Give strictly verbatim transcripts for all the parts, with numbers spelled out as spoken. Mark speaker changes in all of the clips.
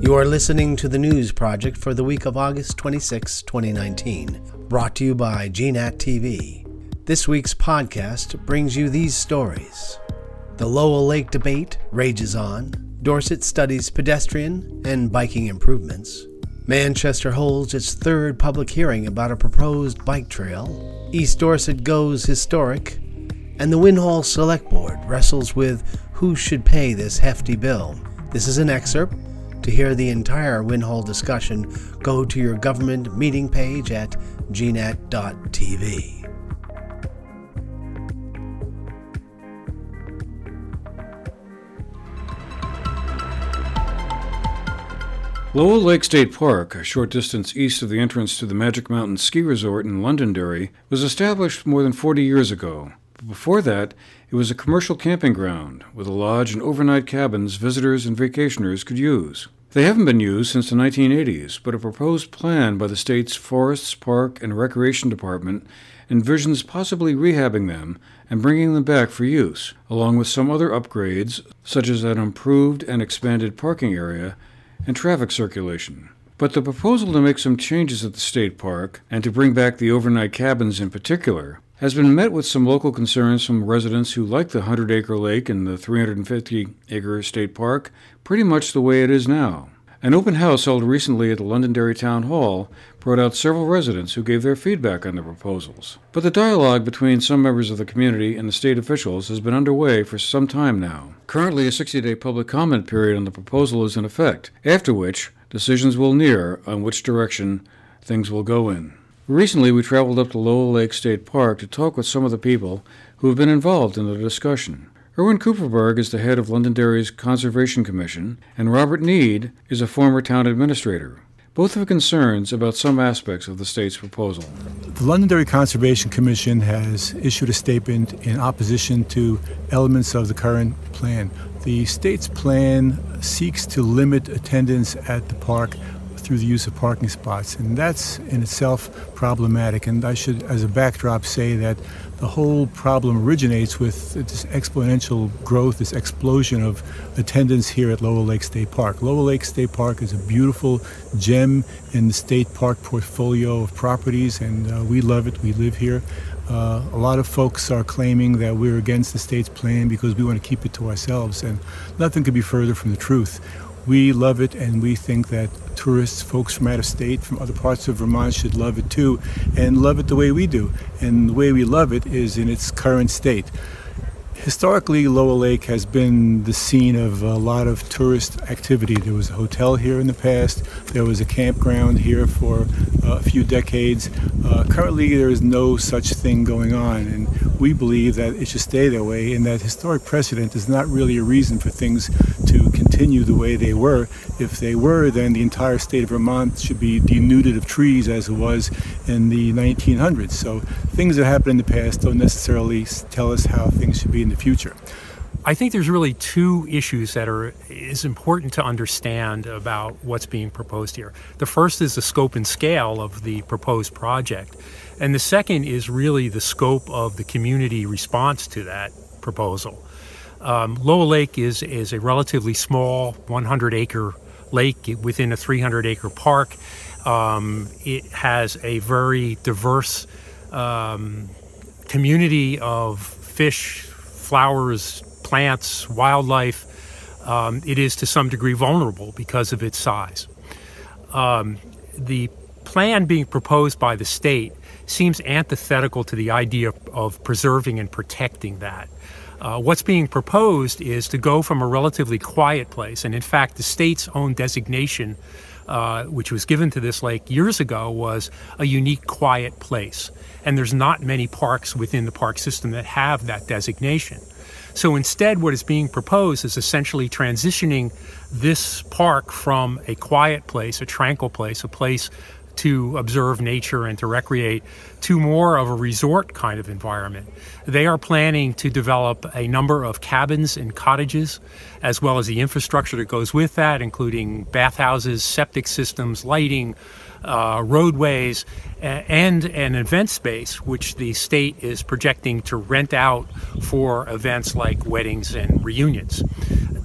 Speaker 1: You are listening to the News Project for the week of August twenty-sixth, twenty nineteen, brought to you by G NAT T V. This week's podcast brings you these stories. The Lowell Lake debate rages on. Dorset studies pedestrian and biking improvements. Manchester holds its third public hearing about a proposed bike trail. East Dorset goes historic. And the Winhall Select Board wrestles with who should pay this hefty bill. This is an excerpt. To hear the entire Winhall discussion, go to your government meeting page at g nat dot t v.
Speaker 2: Lowell Lake State Park, a short distance east of the entrance to the Magic Mountain Ski Resort in Londonderry, was established more than forty years ago. But before that, it was a commercial camping ground with a lodge and overnight cabins visitors and vacationers could use. They haven't been used since the nineteen eighties, but a proposed plan by the state's Forests, Park, and Recreation Department envisions possibly rehabbing them and bringing them back for use, along with some other upgrades, such as an improved and expanded parking area and traffic circulation. But the proposal to make some changes at the state park, and to bring back the overnight cabins in particular, has been met with some local concerns from residents who like the hundred-acre lake and the three hundred fifty acre state park pretty much the way it is now. An open house held recently at the Londonderry Town Hall brought out several residents who gave their feedback on the proposals. But the dialogue between some members of the community and the state officials has been underway for some time now. Currently, a sixty-day public comment period on the proposal is in effect, after which decisions will near on which direction things will go in. Recently, we traveled up to Lowell Lake State Park to talk with some of the people who have been involved in the discussion. Erwin Cooperberg is the head of Londonderry's Conservation Commission, and Robert Need is a former town administrator. Both have concerns about some aspects of the state's proposal.
Speaker 3: The Londonderry Conservation Commission has issued a statement in opposition to elements of the current plan. The state's plan seeks to limit attendance at the park through the use of parking spots, and that's in itself problematic. And I should, as a backdrop, say that the whole problem originates with this exponential growth, this explosion of attendance here at Lowell Lake State Park. Lowell Lake State Park is a beautiful gem in the state park portfolio of properties, and uh, we love it. We live here. Uh, a lot of folks are claiming that we're against the state's plan because we want to keep it to ourselves, and nothing could be further from the truth. We love it, and we think that tourists, folks from out of state, from other parts of Vermont, should love it too, and love it the way we do. And the way we love it is in its current state. Historically, Lowell Lake has been the scene of a lot of tourist activity. There was a hotel here in the past. There was a campground here for uh, a few decades. Uh, currently, there is no such thing going on, and we believe that it should stay that way, and that historic precedent is not really a reason for things to continue the way they were. If they were, then the entire state of Vermont should be denuded of trees as it was in the nineteen hundreds. So things that happened in the past don't necessarily tell us how things should be in the future.
Speaker 4: I think there's really two issues that are is important to understand about what's being proposed here. The first is the scope and scale of the proposed project, and the second is really the scope of the community response to that proposal. Um, Lowell Lake is is a relatively small one hundred acre lake within a three hundred acre park. Um, it has a very diverse um, community of fish, flowers, plants, wildlife. Um, it is to some degree vulnerable because of its size. Um, the plan being proposed by the state seems antithetical to the idea of preserving and protecting that. Uh, what's being proposed is to go from a relatively quiet place, and in fact the state's own designation, uh, which was given to this lake years ago, was a unique quiet place. And there's not many parks within the park system that have that designation. So instead, what is being proposed is essentially transitioning this park from a quiet place, a tranquil place, a place to observe nature and to recreate, to more of a resort kind of environment. They are planning to develop a number of cabins and cottages, as well as the infrastructure that goes with that, including bathhouses, septic systems, lighting, uh, roadways, and an event space, which the state is projecting to rent out for events like weddings and reunions.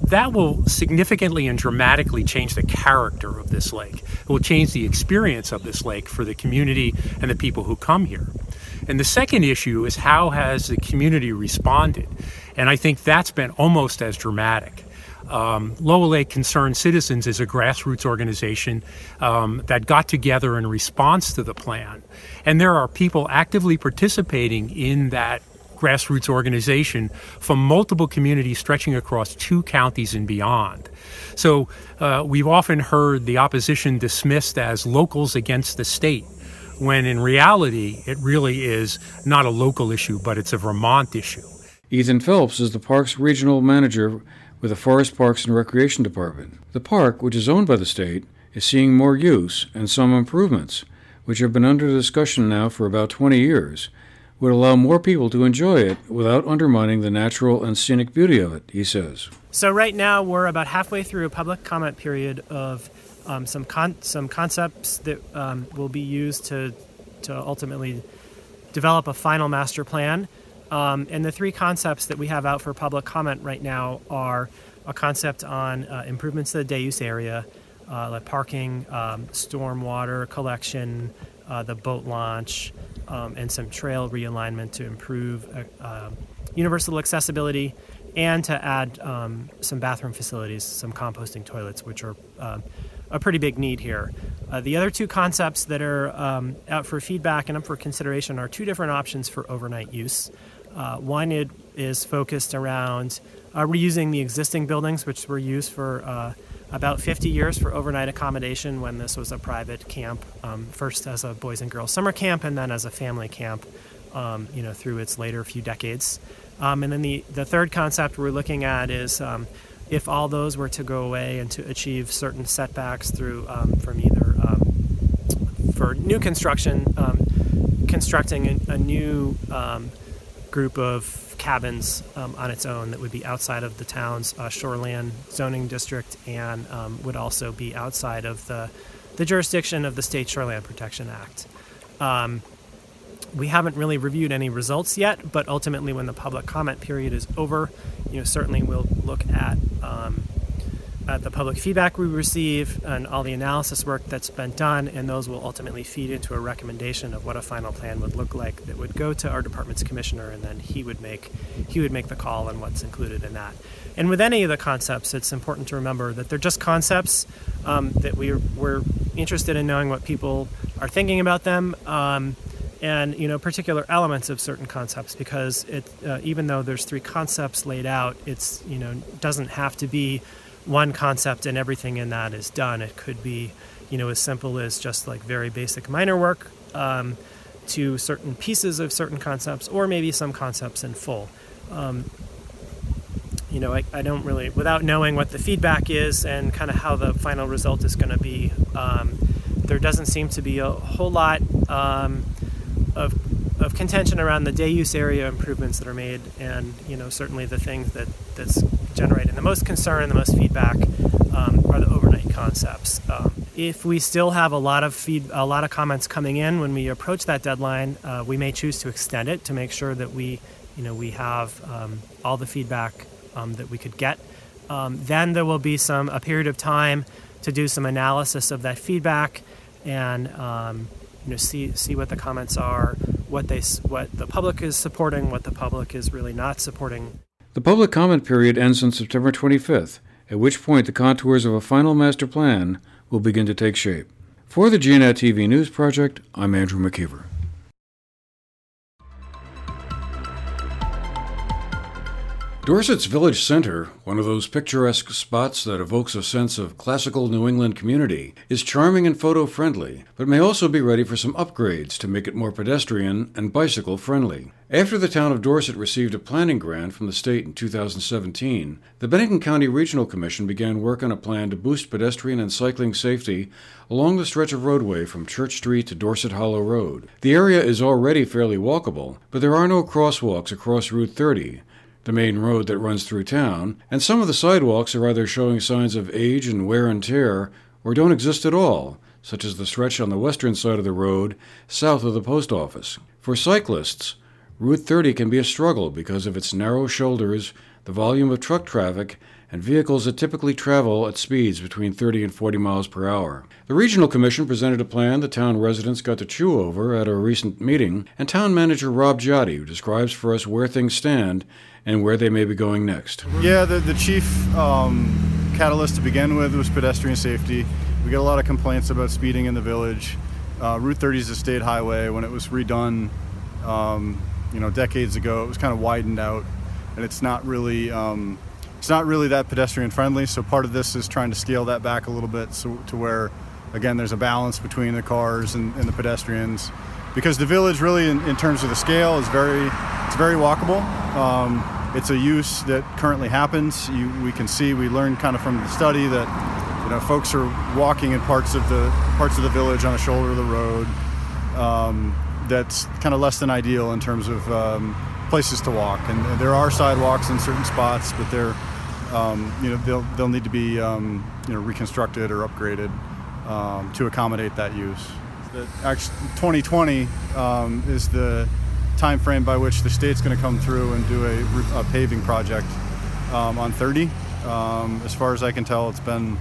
Speaker 4: that will significantly and dramatically change the character of this lake. It will change the experience of this lake for the community and the people who come here. And the second issue is, how has the community responded? And I think that's been almost as dramatic. Um, Lowell Lake Concerned Citizens is a grassroots organization um, that got together in response to the plan. And there are people actively participating in that grassroots organization from multiple communities stretching across two counties and beyond. So uh, we've often heard the opposition dismissed as locals against the state, when in reality it really is not a local issue, but it's a Vermont issue.
Speaker 2: Ethan Phelps is the park's regional manager with the Forest Parks and Recreation Department. The park, which is owned by the state, is seeing more use and some improvements, which have been under discussion now for about twenty years, would allow more people to enjoy it without undermining the natural and scenic beauty of it, he says.
Speaker 5: So right now we're about halfway through a public comment period of um, some con- some concepts that um, will be used to to ultimately develop a final master plan. Um, and the three concepts that we have out for public comment right now are a concept on uh, improvements to the day use area, uh, like parking, um, stormwater collection, uh, the boat launch, um, and some trail realignment to improve uh, uh, universal accessibility, and to add um, some bathroom facilities, some composting toilets, which are uh, a pretty big need here. Uh, the other two concepts that are um, out for feedback and up for consideration are two different options for overnight use. Uh, one it is focused around uh, reusing the existing buildings, which were used for uh, about fifty years for overnight accommodation when this was a private camp, um, first as a boys and girls summer camp and then as a family camp, um, you know, through its later few decades. Um, and then the, the third concept we're looking at is um, if all those were to go away and to achieve certain setbacks through um, from either um, for new construction, um, constructing a, a new um, group of cabins um, on its own that would be outside of the town's uh, shoreland zoning district, and um, would also be outside of the, the jurisdiction of the State Shoreland Protection Act. Um, we haven't really reviewed any results yet, but ultimately when the public comment period is over, you know, certainly we'll look at um, at the public feedback we receive and all the analysis work that's been done, and those will ultimately feed into a recommendation of what a final plan would look like that would go to our department's commissioner, and then he would make he would make the call on what's included in that. And with any of the concepts, it's important to remember that they're just concepts, um, that we're, we're interested in knowing what people are thinking about them, um, and you know particular elements of certain concepts, because it uh, even though there's three concepts laid out, it's you know doesn't have to be one concept and everything in that is done. It could be, you know, as simple as just like very basic minor work um, to certain pieces of certain concepts, or maybe some concepts in full. Um, you know, I, I don't really, without knowing what the feedback is and kind of how the final result is going to be, um, there doesn't seem to be a whole lot um, of of contention around the day use area improvements that are made, and you know certainly the things that that's generating the most concern and the most feedback um, are the overnight concepts. Um, if we still have a lot of feed, a lot of comments coming in when we approach that deadline, uh, we may choose to extend it to make sure that we, you know, we have um, all the feedback um, that we could get. Um, then there will be some a period of time to do some analysis of that feedback and um, you know see see what the comments are, what they what the public is supporting, what the public is really not supporting.
Speaker 2: The public comment period ends on September twenty-fifth, at which point the contours of a final master plan will begin to take shape. For the G N A T T V News Project, I'm Andrew McKeever. Dorset's Village Center, one of those picturesque spots that evokes a sense of classical New England community, is charming and photo-friendly, but may also be ready for some upgrades to make it more pedestrian and bicycle-friendly. After the town of Dorset received a planning grant from the state in two thousand seventeen, the Bennington County Regional Commission began work on a plan to boost pedestrian and cycling safety along the stretch of roadway from Church Street to Dorset Hollow Road. The area is already fairly walkable, but there are no crosswalks across Route thirty, the main road that runs through town, and some of the sidewalks are either showing signs of age and wear and tear or don't exist at all, such as the stretch on the western side of the road south of the post office. For cyclists, Route thirty can be a struggle because of its narrow shoulders, the volume of truck traffic, and vehicles that typically travel at speeds between thirty and forty miles per hour. The Regional Commission presented a plan the town residents got to chew over at a recent meeting, and town manager Rob Giotti describes for us where things stand and where they may be going next.
Speaker 6: Yeah, the, the chief um, catalyst to begin with was pedestrian safety. We get a lot of complaints about speeding in the village. Uh, Route thirty is a state highway. When it was redone, um, you know, decades ago, it was kind of widened out, and it's not really um, it's not really that pedestrian friendly. So part of this is trying to scale that back a little bit, so to where, again, there's a balance between the cars and, and the pedestrians, because the village really, in, in terms of the scale, is very it's very walkable. Um, it's a use that currently happens. You, we can see, we learned kind of from the study that, you know, folks are walking in parts of the parts of the village on the shoulder of the road. Um, that's kind of less than ideal in terms of um, places to walk. And there are sidewalks in certain spots, but they're, um, you know, they'll they'll need to be, um, you know, reconstructed or upgraded um, to accommodate that use. The, actually, twenty twenty um, is the time frame by which the state's going to come through and do a, a paving project um, on thirty. Um, as far as I can tell, it's been,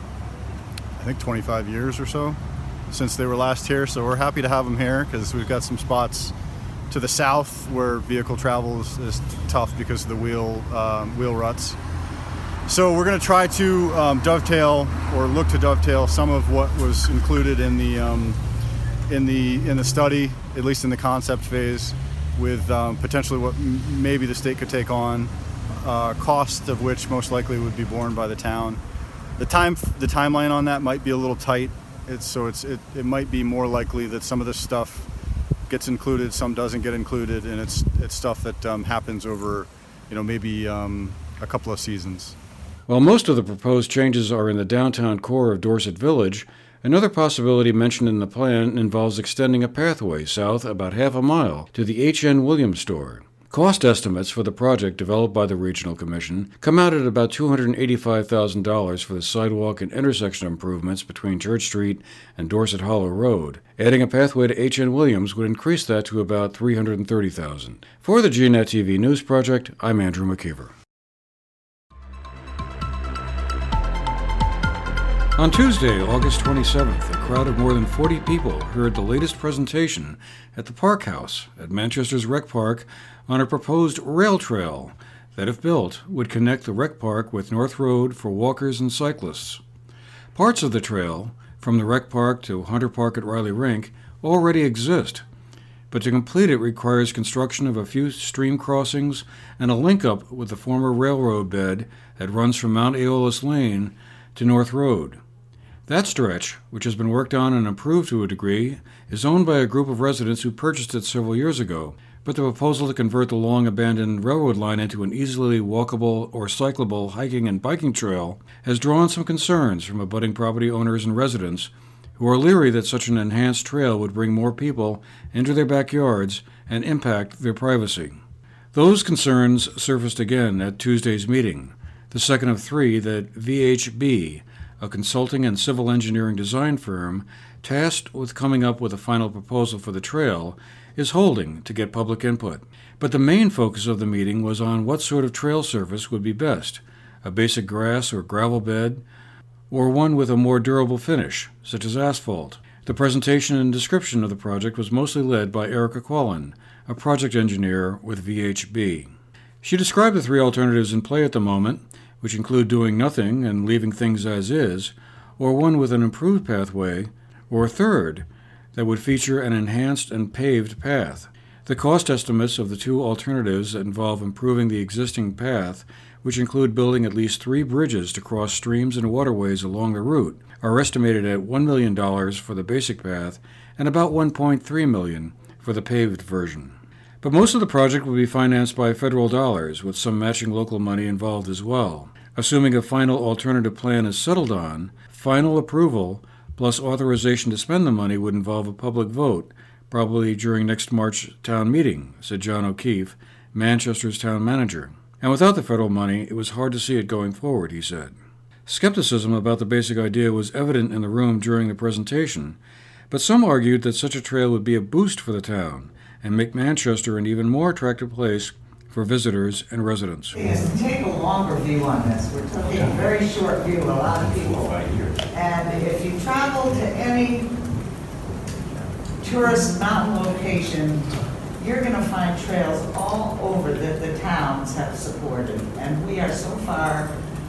Speaker 6: I think, twenty-five years or so since they were last here. So we're happy to have them here because we've got some spots to the south where vehicle travel is, is tough because of the wheel um, wheel ruts. So we're going to try to um, dovetail or look to dovetail some of what was included in the um, in the in the study, at least in the concept phase, with um, potentially what m- maybe the state could take on, uh, cost of which most likely would be borne by the town. The time the timeline on that might be a little tight. It's so it's it, it might be more likely that some of this stuff gets included, some doesn't get included, and it's it's stuff that um, happens over, you know, maybe um, a couple of seasons.
Speaker 2: While most of the proposed changes are in the downtown core of Dorset Village, another possibility mentioned in the plan involves extending a pathway south about half a mile to the H N Williams store. Cost estimates for the project developed by the Regional Commission come out at about two hundred eighty-five thousand dollars for the sidewalk and intersection improvements between Church Street and Dorset Hollow Road. Adding a pathway to H N Williams would increase that to about three hundred thirty thousand dollars. For the G net T V News Project, I'm Andrew McKeever. On Tuesday, August twenty-seventh, a crowd of more than forty people heard the latest presentation at the Park House at Manchester's Rec Park on a proposed rail trail that, if built, would connect the Rec Park with North Road for walkers and cyclists. Parts of the trail, from the Rec Park to Hunter Park at Riley Rink, already exist, but to complete it requires construction of a few stream crossings and a link-up with the former railroad bed that runs from Mount Aeolus Lane to North Road. That stretch, which has been worked on and improved to a degree, is owned by a group of residents who purchased it several years ago, but the proposal to convert the long-abandoned railroad line into an easily walkable or cyclable hiking and biking trail has drawn some concerns from abutting property owners and residents who are leery that such an enhanced trail would bring more people into their backyards and impact their privacy. Those concerns surfaced again at Tuesday's meeting, the second of three that V H B, a consulting and civil engineering design firm tasked with coming up with a final proposal for the trail, is holding to get public input. But the main focus of the meeting was on what sort of trail surface would be best, a basic grass or gravel bed, or one with a more durable finish, such as asphalt. The presentation and description of the project was mostly led by Erica Quallen, a project engineer with V H B. She described the three alternatives in play at the moment, which include doing nothing and leaving things as is, or one with an improved pathway, or a third that would feature an enhanced and paved path. The cost estimates of the two alternatives that involve improving the existing path, which include building at least three bridges to cross streams and waterways along the route, are estimated at one million dollars for the basic path and about one point three million dollars for the paved version. But most of the project will be financed by federal dollars, with some matching local money involved as well. Assuming a final alternative plan is settled on, final approval plus authorization to spend the money would involve a public vote, probably during next March town meeting, said John O'Keefe, Manchester's town manager. And without the federal money, it was hard to see it going forward, he said. Skepticism about the basic idea was evident in the room during the presentation, but some argued that such a trail would be a boost for the town and make Manchester an even more attractive place for visitors and residents.
Speaker 7: Is to take a longer view on this. We're taking a very short view, a lot of people. And if you travel to any tourist mountain location, you're going to find trails all over that the towns have supported. And we are so far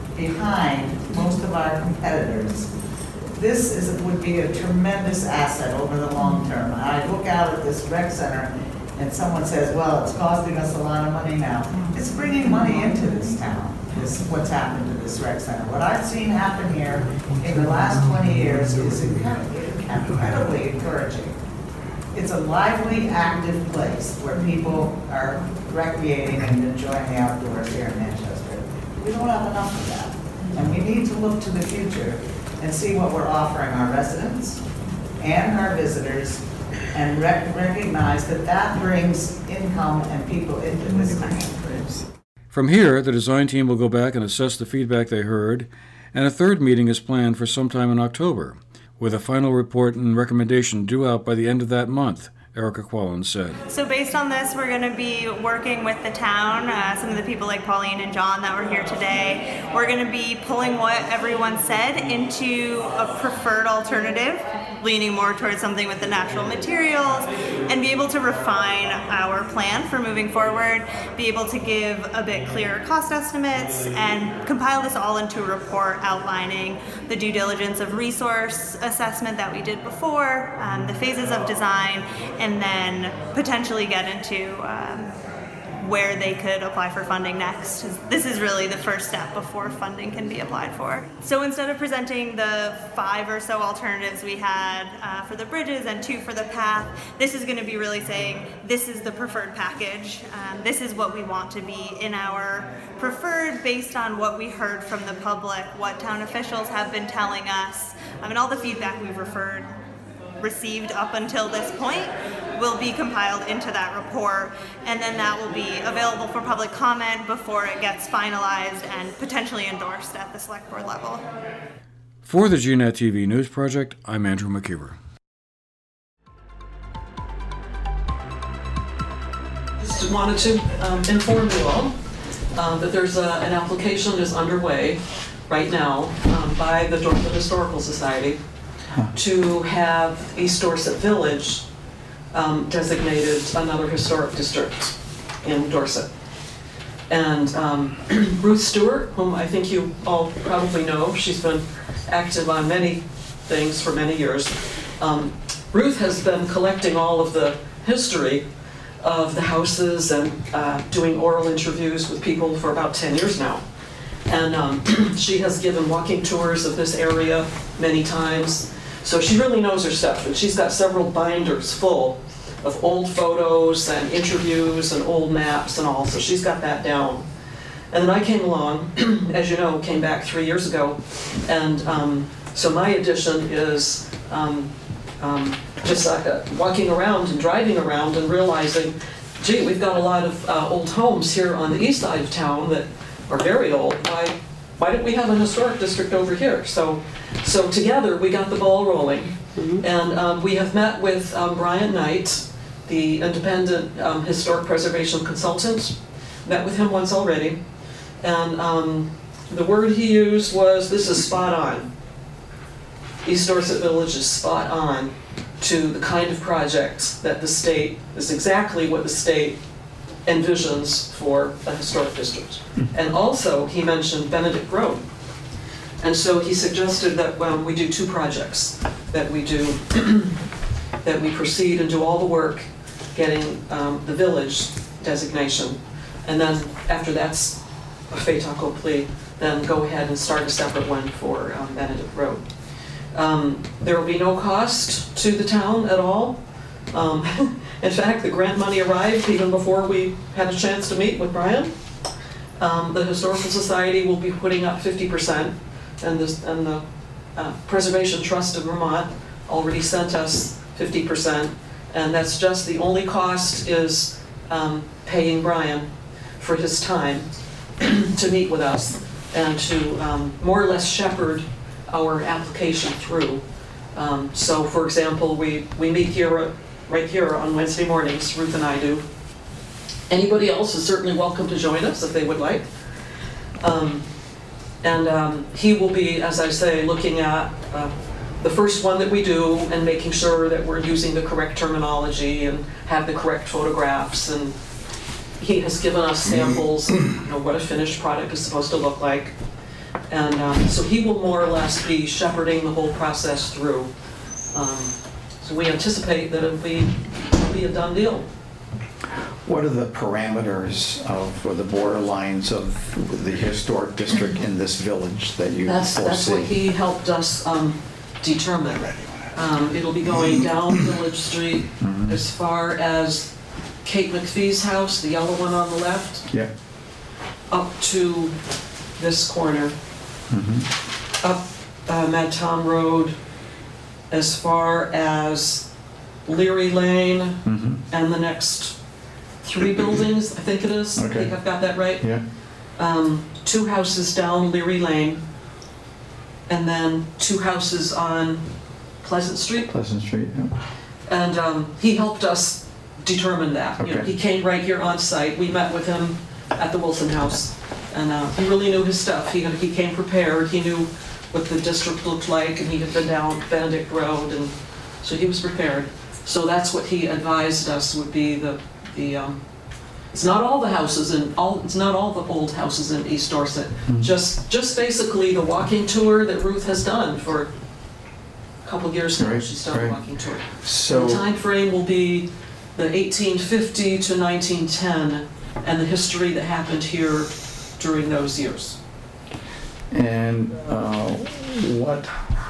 Speaker 7: behind most of our competitors. This is, would be a tremendous asset over the long term. I look out at this rec center and someone says, well, it's costing us a lot of money now. It's bringing money into this town, this, what's happened to this rec center. What I've seen happen here in the last twenty years is incredibly encouraging. It's a lively, active place where people are recreating and enjoying the outdoors here in Manchester. We don't have enough of that. And we need to look to the future and see what we're offering our residents and our visitors and rec recognize that that brings income and people into this town.
Speaker 2: From here, the design team will go back and assess the feedback they heard, and a third meeting is planned for sometime in October, with a final report and recommendation due out by the end of that month, Erica Quallen said.
Speaker 8: So based on this, we're going to be working with the town, uh, some of the people like Pauline and John that were here today. We're going to be pulling what everyone said into a preferred alternative, leaning more towards something with the natural materials, and be able to refine our plan for moving forward, be able to give a bit clearer cost estimates, and compile this all into a report outlining the due diligence of resource assessment that we did before, um, the phases of design, and then potentially get into um, where they could apply for funding next. This is really the first step before funding can be applied for. So instead of presenting the five or so alternatives we had uh, for the bridges and two for the path, this is going to be really saying this is the preferred package. Um, this is what we want to be in our preferred based on what we heard from the public, what town officials have been telling us, I mean, all the feedback we've referred received up until this point will be compiled into that report, and then that will be available for public comment before it gets finalized and potentially endorsed at the select board level.
Speaker 2: For the G N A T T V News Project, I'm Andrew McKeever.
Speaker 9: Just wanted to um, inform you all um, that there's a, an application is underway right now um, by the Dorset Historical Society to have East Dorset Village um, designated another historic district in Dorset. And um, Ruth Stewart, whom I think you all probably know, she's been active on many things for many years. Um, Ruth has been collecting all of the history of the houses and uh, doing oral interviews with people for about ten years now. And um, she has given walking tours of this area many times. So she really knows her stuff, and she's got several binders full of old photos and interviews and old maps and all, so she's got that down. And then I came along, as you know, came back three years ago, and um, so my addition is um, um, just uh, walking around and driving around and realizing, gee, we've got a lot of uh, old homes here on the east side of town that are very old. Why, why don't we have a historic district over here? So. So together we got the ball rolling, mm-hmm. and um, we have met with um, Brian Knight, the independent um, historic preservation consultant. Met with him once already, and um, the word he used was, this is spot on. East Dorset Village is spot on to the kind of project that the state, is exactly what the state envisions for a historic district. Mm-hmm. And also he mentioned Benedict Road. And so he suggested that um, we do two projects, that we do, that we proceed and do all the work getting um, the village designation. And then after that's a fait accompli, then go ahead and start a separate one for um, Benedict Road. Um, there will be no cost to the town at all. Um, in fact, the grant money arrived even before we had a chance to meet with Brian. Um, the Historical Society will be putting up fifty percent. And, this, and the uh, Preservation Trust of Vermont already sent us fifty percent, and that's just the only cost is um, paying Brian for his time to meet with us and to um, more or less shepherd our application through. Um, so, for example, we, we meet here, right here on Wednesday mornings, Ruth and I do. Anybody else is certainly welcome to join us if they would like. Um, and um, he will be, as I say, looking at uh, the first one that we do and making sure that we're using the correct terminology and have the correct photographs. And he has given us samples of, you know, what a finished product is supposed to look like. And um, so he will more or less be shepherding the whole process through. Um, so we anticipate that it'll be, it'll be a done deal.
Speaker 10: What are the parameters of, or the borderlines of the historic district in this village that you
Speaker 9: That's,
Speaker 10: foresee?
Speaker 9: that's what he helped us um, determine. Um, it'll be going down Village Street
Speaker 10: Mhm.
Speaker 9: as far as Kate McPhee's house, the yellow one on the left,
Speaker 10: Yeah.
Speaker 9: up to this corner,
Speaker 10: Mhm.
Speaker 9: up uh, Mad Tom Road, as far as Leary Lane,
Speaker 10: Mhm.
Speaker 9: and the next three buildings, I think it is. I
Speaker 10: Okay.
Speaker 9: think I've got that right.
Speaker 10: Yeah.
Speaker 9: Um, two houses down Leary Lane, and then two houses on Pleasant Street.
Speaker 10: Pleasant Street, yeah.
Speaker 9: And um, he helped us determine that. You know,
Speaker 10: Okay.
Speaker 9: he came right here on site. We met with him at the Wilson House, and uh, he really knew his stuff. He he came prepared. He knew what the district looked like, and he had been down Benedict Road, and so he was prepared. So that's what he advised us would be the the. Um, it's not all the houses in all. It's not all the old houses in East Dorset.
Speaker 10: Mhm.
Speaker 9: Just just basically the walking tour that Ruth has done for a couple of years now.
Speaker 10: Right,
Speaker 9: She started
Speaker 10: right.
Speaker 9: walking tour.
Speaker 10: So,
Speaker 9: The time frame will be the eighteen fifty to nineteen ten, and the history that happened here during those years.
Speaker 10: and uh, what,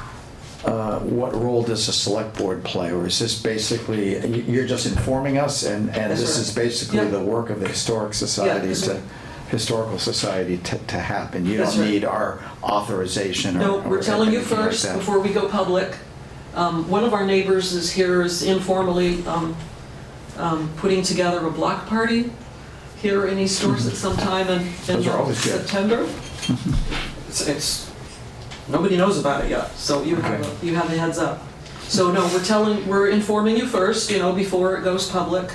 Speaker 10: uh, what role does the select board play? Or is this basically, you- you're just informing us, and, and
Speaker 9: That's
Speaker 10: this
Speaker 9: right.
Speaker 10: is basically
Speaker 9: Yeah.
Speaker 10: the work of the Historic Society
Speaker 9: that's
Speaker 10: to,
Speaker 9: right.
Speaker 10: Historical Society to, to happen? You
Speaker 9: That's
Speaker 10: don't
Speaker 9: right.
Speaker 10: need our authorization or
Speaker 9: No,
Speaker 10: or
Speaker 9: we're telling you
Speaker 10: anything like
Speaker 9: first,
Speaker 10: that.
Speaker 9: before we go public. Um, One of our neighbors is here is informally um, um, putting together a block party here in East Dorset sometime in in
Speaker 10: Those are always good.
Speaker 9: September. It's, it's, nobody knows about it yet, so you have,
Speaker 10: Okay.
Speaker 9: a- you have a heads up. So no, we're telling, we're informing you first, you know, before it goes public.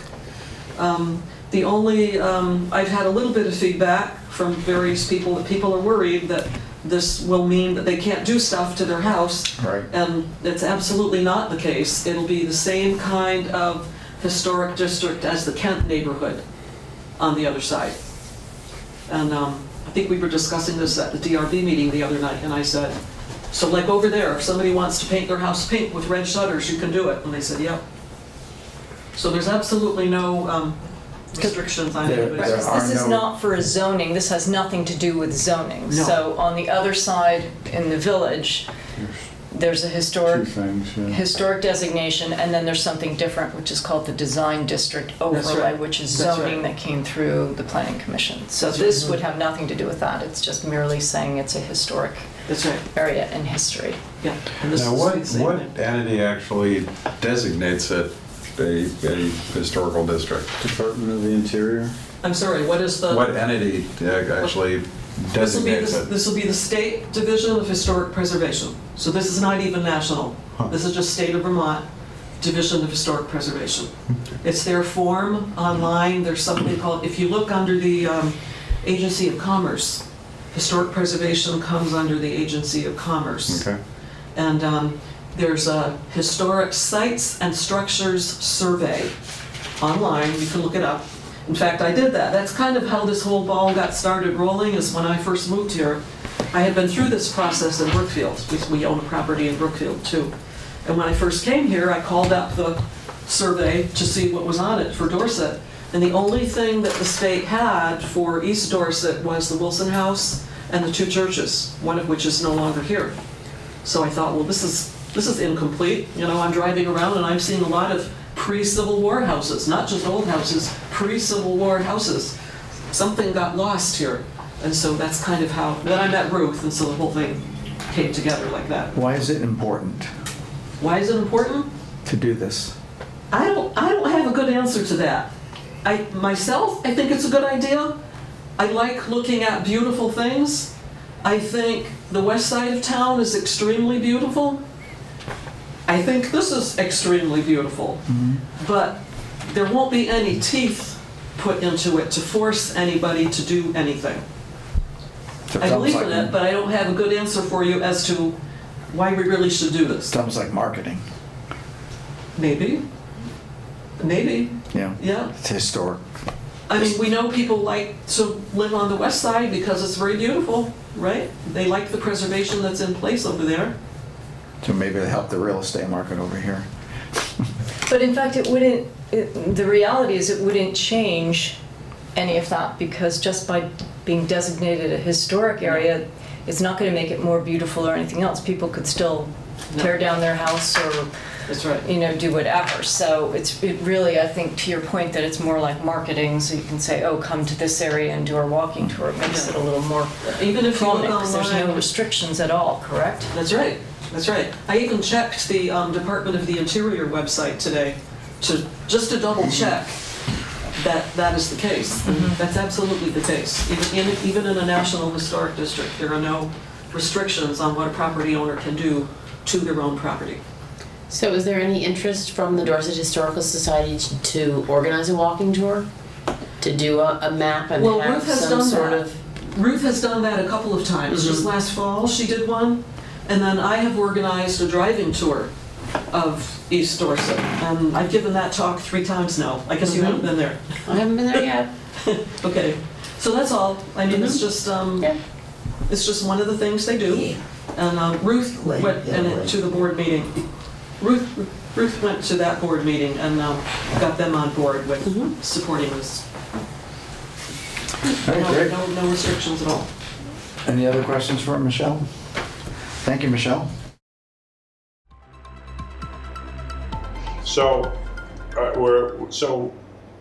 Speaker 9: Um, The only, um, I've had a little bit of feedback from various people, that people are worried that this will mean that they can't do stuff to their house.
Speaker 10: Right.
Speaker 9: And it's absolutely not the case. It'll be the same kind of historic district as the Kent neighborhood on the other side. And um, I think we were discussing this at the D R B meeting the other night, and I said, so like over there, if somebody wants to paint their house pink with red shutters, you can do it. And they said, yep. So there's absolutely no um, restrictions on
Speaker 10: There-
Speaker 9: it.
Speaker 10: there
Speaker 11: Because
Speaker 10: are
Speaker 11: this is
Speaker 10: no-
Speaker 11: not for a zoning, this has nothing to do with zoning.
Speaker 9: No.
Speaker 11: So on the other side, in the village, there's a historic,
Speaker 2: things, yeah.
Speaker 11: historic designation, and then there's something different, which is called the design district
Speaker 9: That's
Speaker 11: overlay,
Speaker 9: right.
Speaker 11: which is
Speaker 9: That's
Speaker 11: zoning
Speaker 9: right.
Speaker 11: that came through the planning commission. So
Speaker 9: That's
Speaker 11: this
Speaker 9: right.
Speaker 11: would have nothing to do with that, it's just merely saying it's a historic
Speaker 9: That's right,
Speaker 11: area in history.
Speaker 9: yeah. And this
Speaker 12: Now,
Speaker 9: is
Speaker 12: what,
Speaker 9: the same
Speaker 12: what
Speaker 9: thing.
Speaker 12: entity actually designates it a, a historical district?
Speaker 2: Department of the Interior?
Speaker 9: I'm sorry, what is the?
Speaker 12: What entity uh, actually
Speaker 9: This will be,
Speaker 12: designates
Speaker 9: the-
Speaker 12: it?
Speaker 9: this will be the State Division of Historic Preservation. So this is not even national.
Speaker 12: Huh.
Speaker 9: This is just State of Vermont Division of Historic Preservation. It's their form online. There's something called, if you look under the um, Agency of Commerce, Historic Preservation comes under the Agency of Commerce.
Speaker 12: Okay.
Speaker 9: And um, there's a Historic Sites and Structures Survey online. You can look it up. In fact, I did that. That's kind of how this whole ball got started rolling, is when I first moved here. I had been through this process in Brookfield. We, we own a property in Brookfield too. And when I first came here, I called up the survey to see what was on it for Dorset. And the only thing that the state had for East Dorset was the Wilson House and the two churches, one of which is no longer here. So I thought, well, this is this is incomplete. You know, I'm driving around and I'm seeing a lot of pre-Civil War houses, not just old houses, pre-Civil War houses. Something got lost here. And so that's kind of how, then I met Ruth, and so the whole thing came together like that.
Speaker 10: Why is it important
Speaker 9: Why is it important?
Speaker 10: to do this?
Speaker 9: I don't, I don't have a good answer to that. I, myself, I think it's a good idea. I like looking at beautiful things. I think the west side of town is extremely beautiful. I think this is extremely beautiful. But there won't be any teeth put into it to force anybody to do anything.
Speaker 10: So it
Speaker 9: I
Speaker 10: sounds
Speaker 9: believe
Speaker 10: like-
Speaker 9: in it, but I don't have a good answer for you as to why we really should do this.
Speaker 10: Sounds like marketing.
Speaker 9: Maybe. Maybe.
Speaker 10: Yeah.
Speaker 9: Yeah.
Speaker 10: It's historic.
Speaker 9: I mean, we know people like to live on the west side because it's very beautiful, right? They like the preservation that's in place over there.
Speaker 10: So maybe it'll help the real estate market over here.
Speaker 11: But in fact, it wouldn't, it, the reality is it wouldn't change any of that, because just by being designated a historic area, it's not going to make it more beautiful or anything else. People could still tear down their house or,
Speaker 9: That's right.
Speaker 11: you know, do whatever. So it's it really, I think, to your point, that it's more like marketing. So you can say, oh, come to this area and do our walking tour. It makes
Speaker 9: Yeah.
Speaker 11: it a little more
Speaker 9: Even if you look
Speaker 11: prominent, 'cause there's no
Speaker 9: online-
Speaker 11: restrictions at all, correct?
Speaker 9: That's right. That's right. I even checked the um, Department of the Interior website today to just to double check that that is the case. And that's absolutely the case. Even in, even in a National Historic District, there are no restrictions on what a property owner can do to their own property.
Speaker 13: So is there any interest from the Dorset Historical Society to, to organize a walking tour? To do a, a map and
Speaker 9: Well,
Speaker 13: have
Speaker 9: Ruth has
Speaker 13: some
Speaker 9: done
Speaker 13: sort
Speaker 9: that.
Speaker 13: of...
Speaker 9: Ruth has done that a couple of times. Just
Speaker 13: Mhm.
Speaker 9: last fall, she did one. And then I have organized a driving tour of East Dorset. And I've given that talk three times now. I guess you
Speaker 13: Mhm.
Speaker 9: haven't been there.
Speaker 13: I haven't been there yet.
Speaker 9: Okay, so that's all. I mean, it's just, um,
Speaker 13: Yeah.
Speaker 9: it's just one of the things they do. And um, Ruth went and it- to the board meeting. Ruth, Ruth went to that board meeting and um, got them on board with supporting this.
Speaker 10: All right,
Speaker 9: No,
Speaker 10: great.
Speaker 9: no, no restrictions at all.
Speaker 10: Any other questions for Michelle? Thank you, Michelle.
Speaker 14: So, uh, we're, so,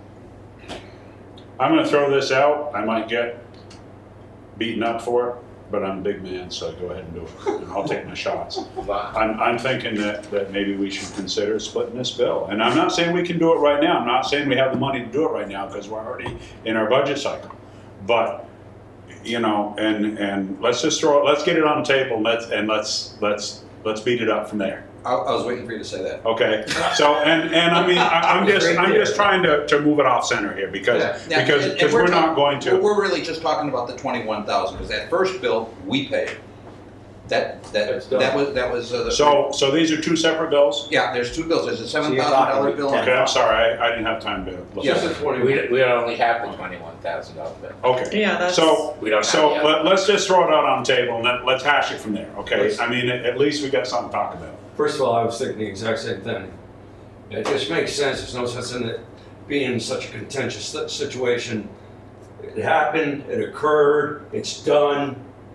Speaker 14: I'm gonna throw this out, I might get beaten up for it, but I'm a big man, so go ahead and do it, and I'll take my shots. I'm, I'm thinking that, that maybe we should consider splitting this bill, and I'm not saying we can do it right now, I'm not saying we have the money to do it right now, because we're already in our budget cycle, but, you know, and, and let's just throw it, let's get it on the table, and let's, and let's, let's, let's beat it up from there.
Speaker 15: I, I was waiting for you to say that.
Speaker 14: Okay, so, and, and I mean, I- I'm just, I'm just trying to, to move it off center here, because,
Speaker 15: Yeah, yeah,
Speaker 14: because,
Speaker 15: and- and
Speaker 14: because we're
Speaker 15: talk-
Speaker 14: not going to.
Speaker 15: We're really just talking about the twenty-one thousand, because that first bill, we paid. That, that, that was, that was uh, the.
Speaker 14: So, so these are two separate bills?
Speaker 15: Yeah, there's two bills, there's a seven
Speaker 16: you're
Speaker 15: thousand dollar
Speaker 16: talking
Speaker 15: bill.
Speaker 14: Okay, I'm sorry, I, I didn't have time to look
Speaker 15: Yes,
Speaker 14: at
Speaker 15: it's
Speaker 14: it.
Speaker 15: forty.
Speaker 16: We, we only have the twenty-one thousand dollar bill.
Speaker 14: Okay.
Speaker 9: Yeah, that's-
Speaker 14: So,
Speaker 16: We don't
Speaker 14: so
Speaker 16: have
Speaker 14: let, let's just throw it out on the table and let, let's hash it from there, okay?
Speaker 16: Let's-
Speaker 14: I mean, at, at least we got something to talk about.
Speaker 17: First of all, I was thinking the exact same thing. It just makes sense. There's no sense in it being in such a contentious si- situation. It happened, it occurred, it's done,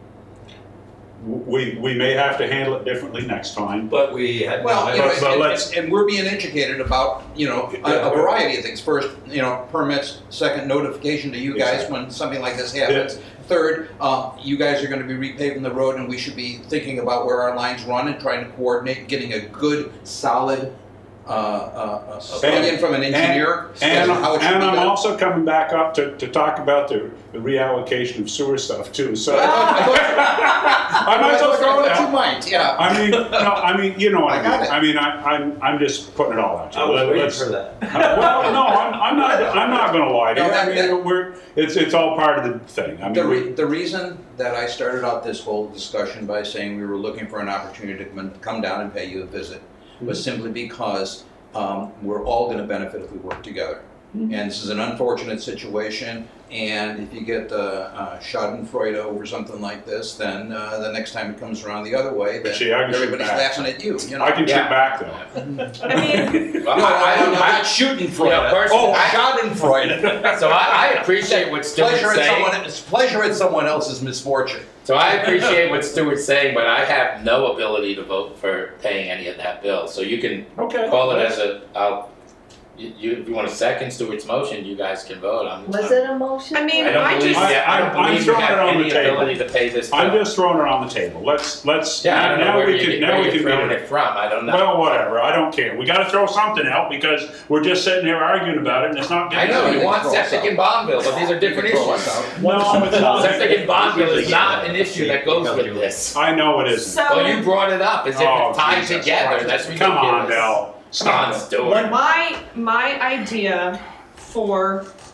Speaker 14: We, we may have to handle it differently next time.
Speaker 17: but we had.
Speaker 15: Well, you know,
Speaker 14: But- but
Speaker 15: and,
Speaker 14: let's-
Speaker 15: and, and we're being educated about, you know, a,
Speaker 14: Yeah.
Speaker 15: a variety of things. First, you know, permits, second, notification to you guys
Speaker 14: Exactly.
Speaker 15: when something like this happens. Third, uh, you guys are gonna be repaving the road and we should be thinking about where our lines run and trying to coordinate and getting a good, solid, uh, uh, opinion from an engineer. as
Speaker 14: And,
Speaker 15: to how it should
Speaker 14: and
Speaker 15: be
Speaker 14: I'm
Speaker 15: done.
Speaker 14: also coming back up to, to talk about the, the reallocation of sewer stuff too, so.
Speaker 15: I thought-
Speaker 14: I might as well throw it
Speaker 15: I thought you
Speaker 14: out.
Speaker 15: might, yeah.
Speaker 14: I mean, no, I mean, you know what
Speaker 15: I
Speaker 14: I
Speaker 15: got
Speaker 14: mean.
Speaker 15: it.
Speaker 14: I mean, I, I'm, I'm just putting it all out.
Speaker 17: I was
Speaker 14: Let-
Speaker 17: waiting
Speaker 14: let's-
Speaker 17: for that.
Speaker 14: Well, no, I'm, I'm not, I'm not gonna lie to you.
Speaker 15: No, that-
Speaker 14: I mean,
Speaker 15: that-
Speaker 14: we're, it's, it's all part of the thing. I
Speaker 15: The,
Speaker 14: mean,
Speaker 15: re-
Speaker 14: we-
Speaker 15: the reason that I started out this whole discussion by saying we were looking for an opportunity to come, come down and pay you a visit was simply because um, we're all going to benefit if we work together. And this is an unfortunate situation, and if you get uh, uh, schadenfreude over something like this, then uh, the next time it comes around the other way, then
Speaker 14: See, I can shoot
Speaker 15: everybody's
Speaker 14: back.
Speaker 15: laughing at you. You know?
Speaker 14: I can shoot
Speaker 16: Yeah.
Speaker 14: back though.
Speaker 8: I mean,
Speaker 16: Well,
Speaker 15: No,
Speaker 16: I,
Speaker 15: no, no,
Speaker 16: I,
Speaker 15: not shooting for
Speaker 16: you know,
Speaker 15: you.
Speaker 16: personally,
Speaker 15: Oh,
Speaker 16: I-
Speaker 15: schadenfreude.
Speaker 16: so I, I appreciate what Stuart's
Speaker 15: pleasure at
Speaker 16: saying.
Speaker 15: someone, it's pleasure at someone else's misfortune.
Speaker 16: So I appreciate what Stuart's saying, but I have no ability to vote for paying any of that bill. So you can
Speaker 14: Okay.
Speaker 16: call it as a, I'll, you, you, if you want to second Stuart's motion, you guys can vote. I'm,
Speaker 11: Was
Speaker 16: I'm-
Speaker 11: it a motion?
Speaker 8: I mean,
Speaker 16: I don't
Speaker 8: I
Speaker 16: believe,
Speaker 8: just,
Speaker 16: yeah, I don't
Speaker 14: I'm- I'm
Speaker 16: believe you
Speaker 14: throwing
Speaker 16: have
Speaker 14: it on
Speaker 16: any
Speaker 14: the table.
Speaker 16: ability to pay this bill.
Speaker 14: I'm just throwing it on the table. Let's, let's,
Speaker 16: Yeah, I don't know
Speaker 14: now
Speaker 16: where
Speaker 14: we
Speaker 16: you,
Speaker 14: can, now
Speaker 16: where
Speaker 14: we
Speaker 16: you're
Speaker 14: can
Speaker 16: throwing
Speaker 14: beat
Speaker 16: it
Speaker 14: it.
Speaker 16: from. I don't know.
Speaker 14: Well, whatever, I don't care. We gotta throw something out because we're just sitting here arguing about it and it's not
Speaker 16: I
Speaker 14: getting.
Speaker 16: know, you
Speaker 14: anywhere.
Speaker 16: want
Speaker 15: throw us
Speaker 16: septic
Speaker 15: out.
Speaker 16: and bond bill, but these are different
Speaker 15: You can throw us
Speaker 16: issues.
Speaker 15: out.
Speaker 14: No, it's not.
Speaker 16: Septic and bond bill is not an issue that goes with this.
Speaker 14: I know it isn't.
Speaker 8: so
Speaker 16: Well, you brought it up as if
Speaker 14: Oh,
Speaker 16: it's tied
Speaker 14: Jesus
Speaker 16: together.
Speaker 14: Christ.
Speaker 16: That's ridiculous.
Speaker 14: Come on, Del.
Speaker 16: Come on, Stuart.
Speaker 18: My, my idea for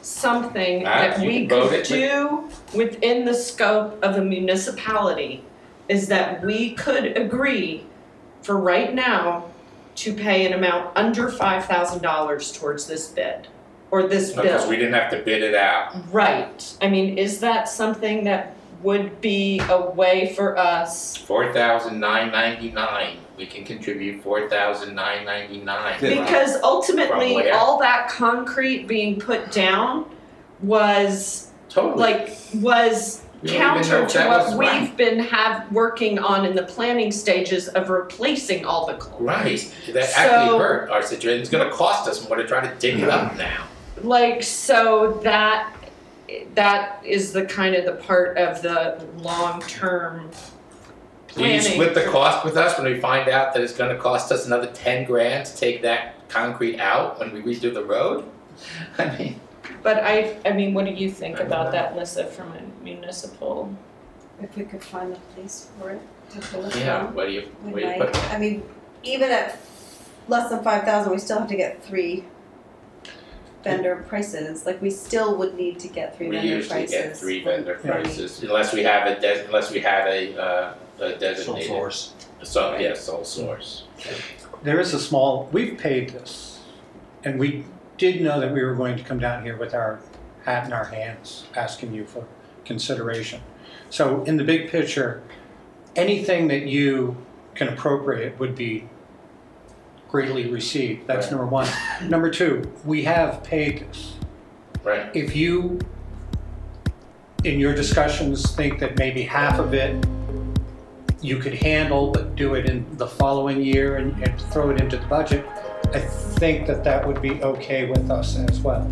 Speaker 18: something
Speaker 16: Alright,
Speaker 18: that
Speaker 16: you
Speaker 18: we
Speaker 16: can vote
Speaker 18: could
Speaker 16: it,
Speaker 18: do within the scope of a municipality is that we could agree for right now to pay an amount under five thousand dollars towards this bid or this bill.
Speaker 16: Because we didn't have to bid it out.
Speaker 18: Right. I mean, is that something that would be a way for us?
Speaker 16: Four thousand nine ninety-nine. We can contribute four thousand nine ninety-nine.
Speaker 18: Because ultimately,
Speaker 16: From where?
Speaker 18: all that concrete being put down was
Speaker 16: Totally.
Speaker 18: like was
Speaker 16: We don't even know
Speaker 18: counter
Speaker 16: if
Speaker 18: to
Speaker 16: that
Speaker 18: what
Speaker 16: was
Speaker 18: we've
Speaker 16: right.
Speaker 18: been have working on in the planning stages of replacing all the culverts.
Speaker 16: Right. That
Speaker 18: So-
Speaker 16: actually hurt our situation. It's going to cost us more to try to dig it up now.
Speaker 18: Like, so that that is the kind of the part of the long-term
Speaker 16: Do
Speaker 18: planning.
Speaker 16: you split the cost with us when we find out that it's going to cost us another ten grand to take that concrete out when we redo the road? I mean,
Speaker 18: But I, I mean, what do you think about that, Lissa, from a municipal?
Speaker 19: If we could find the place for it to pull it
Speaker 16: yeah.
Speaker 19: from.
Speaker 16: What do you?
Speaker 19: we
Speaker 16: What do you
Speaker 19: might.
Speaker 16: put?
Speaker 19: I mean, even at less than five thousand, we still have to get three vendor prices. Like, we still would need to get three
Speaker 16: We
Speaker 19: vendor
Speaker 16: usually
Speaker 19: prices.
Speaker 16: get three vendor
Speaker 19: Yeah.
Speaker 16: prices unless we have a des- unless we have a, uh, a designated
Speaker 20: Sole source.
Speaker 16: So yeah, sole source.
Speaker 20: There is a small, we've paid this, and we did know that we were going to come down here with our hat in our hands, asking you for consideration. So in the big picture, anything that you can appropriate would be greatly received. That's
Speaker 16: Right.
Speaker 20: number one. Number two, we have paid this.
Speaker 16: Right.
Speaker 20: If you, in your discussions, think that maybe half of it you could handle, but do it in the following year and, and throw it into the budget, I think that that would be okay with us as well.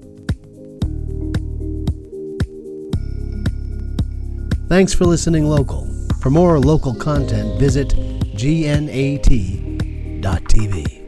Speaker 1: Thanks for listening local. For more local content, visit G N A T dot T V.